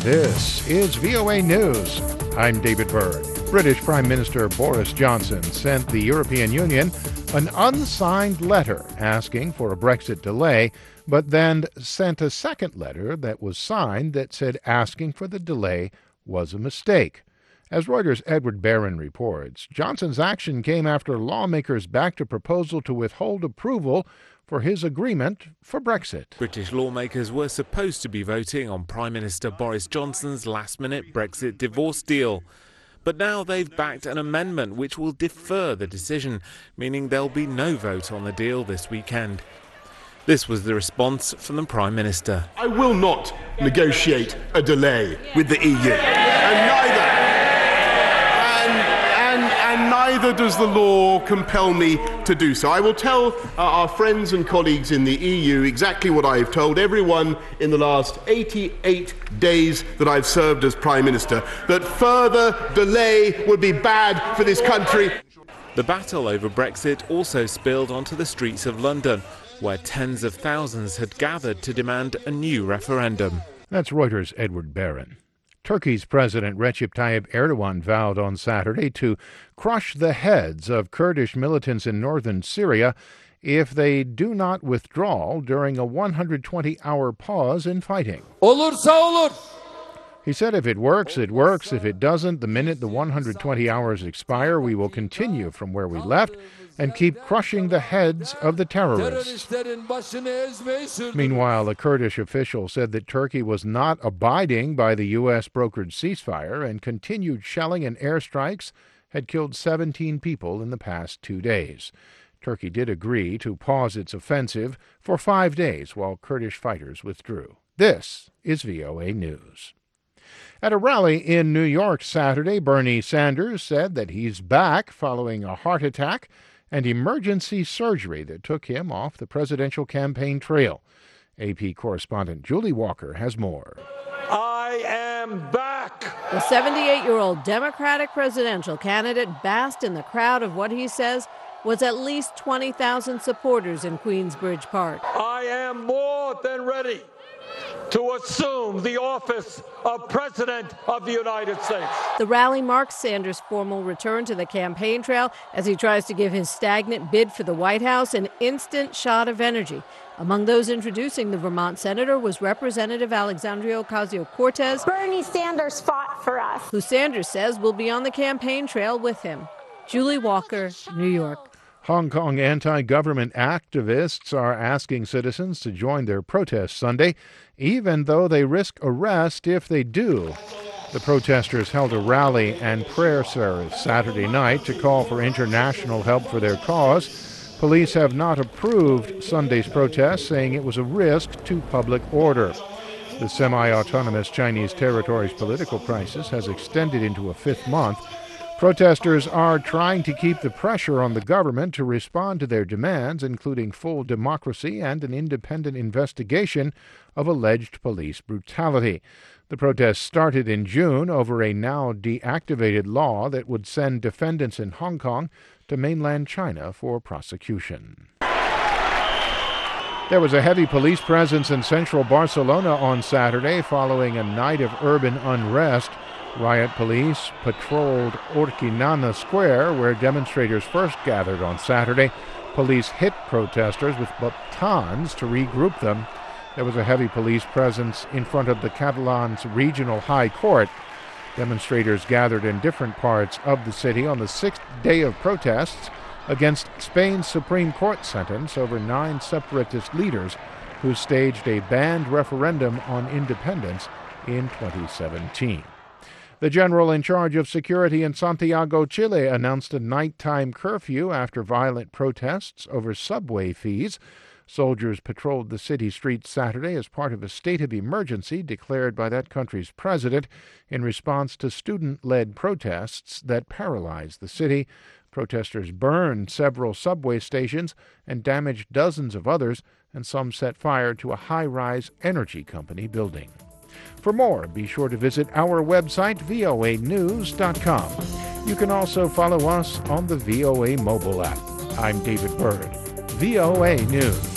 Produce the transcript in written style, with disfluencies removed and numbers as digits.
This is VOA News. I'm David Byrd. British Prime Minister Boris Johnson sent the European Union an unsigned letter asking for a Brexit delay, but then sent a second letter that was signed that said asking for the delay was a mistake. As Reuters' Edward Barron reports, Johnson's action came after lawmakers backed a proposal to withhold approval for his agreement for Brexit. British lawmakers were supposed to be voting on Prime Minister Boris Johnson's last-minute Brexit divorce deal. But now they've backed an amendment which will defer the decision, meaning there'll be no vote on the deal this weekend. This was the response from the Prime Minister. I will not negotiate a delay with the EU, and neither does the law compel me to do so. I will tell our friends and colleagues in the EU exactly what I've told everyone in the last 88 days that I've served as Prime Minister, that further delay would be bad for this country. The battle over Brexit also spilled onto the streets of London, where tens of thousands had gathered to demand a new referendum. That's Reuters' Edward Barron. Turkey's President Recep Tayyip Erdogan vowed on Saturday to crush the heads of Kurdish militants in northern Syria if they do not withdraw during a 120-hour pause in fighting. Olursa olur. He said if it works, it works. If it doesn't, the minute the 120 hours expire, we will continue from where we left and keep crushing the heads of the terrorists. Meanwhile, a Kurdish official said that Turkey was not abiding by the U.S.-brokered ceasefire and continued shelling and airstrikes had killed 17 people in the past 2 days. Turkey did agree to pause its offensive for 5 days while Kurdish fighters withdrew. This is VOA News. At a rally in New York Saturday, Bernie Sanders said that he's back following a heart attack and emergency surgery that took him off the presidential campaign trail. AP correspondent Julie Walker has more. I am back. The 78-year-old Democratic presidential candidate basked in the crowd of what he says was at least 20,000 supporters in Queensbridge Park. I am more than ready to assume the office of President of the United States. The rally marks Sanders' formal return to the campaign trail as he tries to give his stagnant bid for the White House an instant shot of energy. Among those introducing the Vermont senator was Representative Alexandria Ocasio-Cortez. Bernie Sanders fought for us, who Sanders says will be on the campaign trail with him. Julie Walker, New York. Hong Kong anti-government activists are asking citizens to join their protest Sunday, even though they risk arrest if they do. The protesters held a rally and prayer service Saturday night to call for international help for their cause. Police have not approved Sunday's protest, saying it was a risk to public order. The semi-autonomous Chinese territory's political crisis has extended into a fifth month. Protesters are trying to keep the pressure on the government to respond to their demands, including full democracy and an independent investigation of alleged police brutality. The protests started in June over a now deactivated law that would send defendants in Hong Kong to mainland China for prosecution. There was a heavy police presence in central Barcelona on Saturday following a night of urban unrest. Riot police patrolled Urquinaona Square, where demonstrators first gathered on Saturday. Police hit protesters with batons to regroup them. There was a heavy police presence in front of the Catalan's regional high court. Demonstrators gathered in different parts of the city on the sixth day of protests against Spain's Supreme Court sentence over 9 separatist leaders who staged a banned referendum on independence in 2017. The general in charge of security in Santiago, Chile, announced a nighttime curfew after violent protests over subway fees. Soldiers patrolled the city streets Saturday as part of a state of emergency declared by that country's president in response to student-led protests that paralyzed the city. Protesters burned several subway stations and damaged dozens of others, and some set fire to a high-rise energy company building. For more, be sure to visit our website, voanews.com. You can also follow us on the VOA mobile app. I'm David Byrd, VOA News.